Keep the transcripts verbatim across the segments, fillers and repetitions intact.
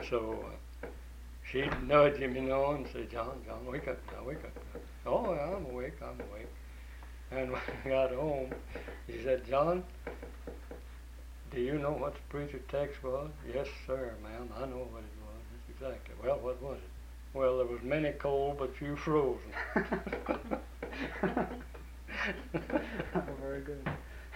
So uh, she'd nudge him, you know, and say, John, John, wake up, John, wake up. Oh, yeah, I'm awake, I'm awake. And when I got home, he said, John, do you know what the preacher text was? Yes, sir, ma'am, I know what it was. That's exactly. Well, what was it? Well, there was many cold, but few frozen. Very good.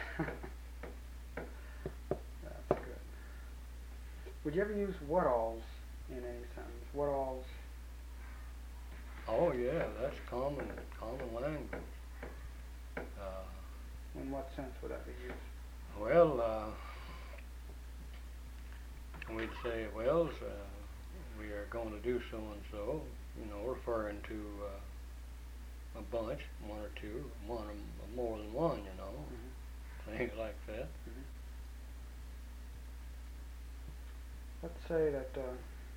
That's good. Would you ever use what-alls in any sentence? What-alls? Oh, yeah, that's common, common language. Uh, in what sense would that be used? Well, uh, we'd say, well, uh, we are going to do so and so, you know, referring to uh, a bunch, one or two, one or more than one, you know, mm-hmm. things like that. Mm-hmm. Let's say that uh,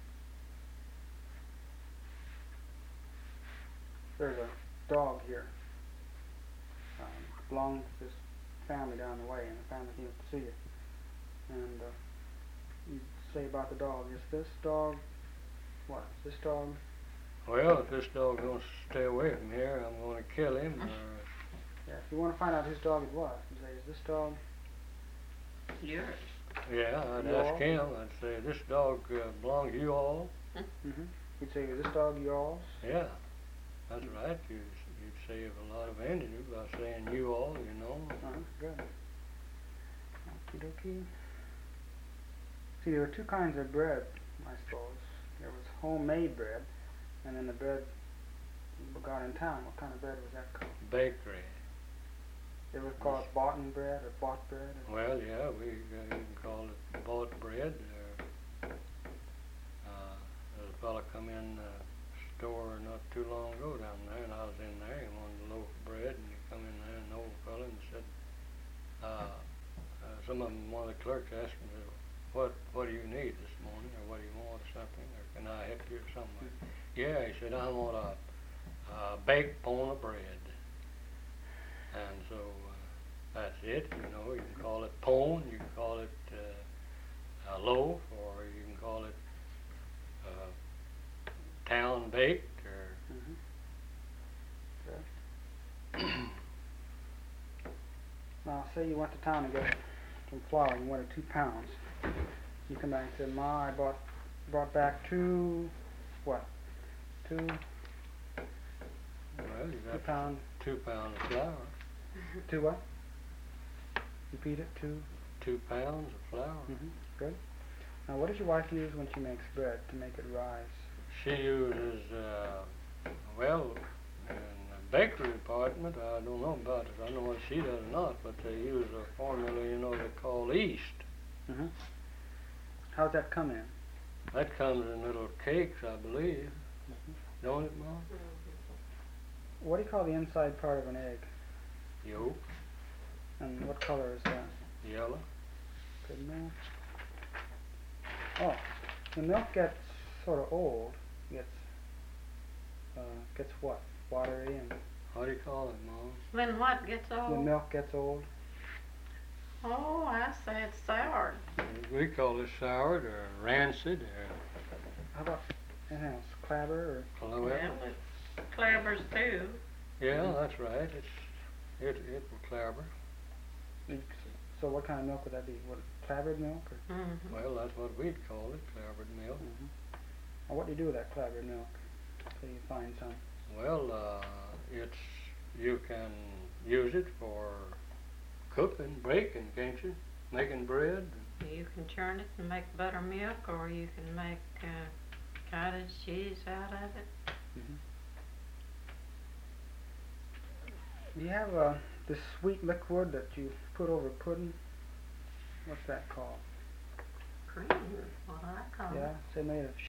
there's a dog here. Um, belongs to this family down the way, and the family came up to see you. And uh, you say about the dog, is this dog, what, is this dog? Well, if this dog don't stay away from here, I'm going to kill him. Or yeah, if you want to find out whose dog it was, you say, is this dog yours? Yeah, I'd you ask all? him. I'd say, this dog uh, belongs to you all? Mm-hmm. You'd say, is this dog yours? Yeah, that's right. You, you'd save a lot of Indians by saying you all, you know. Uh-huh, good. Okie dokie. See, there were two kinds of bread, I suppose. There was homemade bread, and then the bread we got in town. What kind of bread was that called? Bakery. It was called boughten bread or bought bread? Or well, yeah, we uh, you can call it bought bread. Or, uh, there's a fella come in the store not too long ago down there, and I was in there. He wanted a loaf of bread, and he come in there, an old fella, and said, uh, uh, some of them, one of the clerks asked him, what what do you need this morning, or what do you want, or something, or can I help you, or something? Yeah, he said, I want a, a baked pound of bread. And so uh, that's it, you know, you can call it pone, you can call it uh, a loaf, or you can call it uh, town baked, or... Mm-hmm. Okay. Now, say you went to town to get some flour, you wanted two pounds. You come back and say, Ma, I bought, brought back two, what, two, well, you got two pounds. Two pounds of flour. Two what? Repeat it, two? Two pounds of flour. Mm-hmm. Good. Now, what does your wife use when she makes bread to make it rise? She uses, uh, well, in the bakery department, I don't know about it. I don't know if she does or not, but they use a formula, you know, they call yeast. Mm-hmm. How's that come in? That comes in little cakes, I believe. Mm-hmm. Don't it, Mom? What do you call the inside part of an egg? Yolk. And what color is that? Yellow. Good enough. Oh, the milk gets sort of old. Gets, uh, gets what? Watery and... What do you call it, Mom? When what gets old? When milk gets old. Oh, I say it's sour. We call it soured or rancid or... How about anything else? Clabber or... Well, Well, it's clavers too. yeah, that's right. It's it it will clabber. So what kind of milk would that be? What, clabbered milk? Or? Mm-hmm. Well, that's what we'd call it, clabbered milk. Mm-hmm. Now, what do you do with that clabbered milk? So you find some. Well, uh, it's you can use it for cooking, baking, can't you? Making bread. You can churn it and make buttermilk, or you can make uh, cottage cheese out of it. Mm-hmm. Do you have uh, this sweet liquid that you put over pudding? What's that called? Cream, what I call Yeah, it. say made of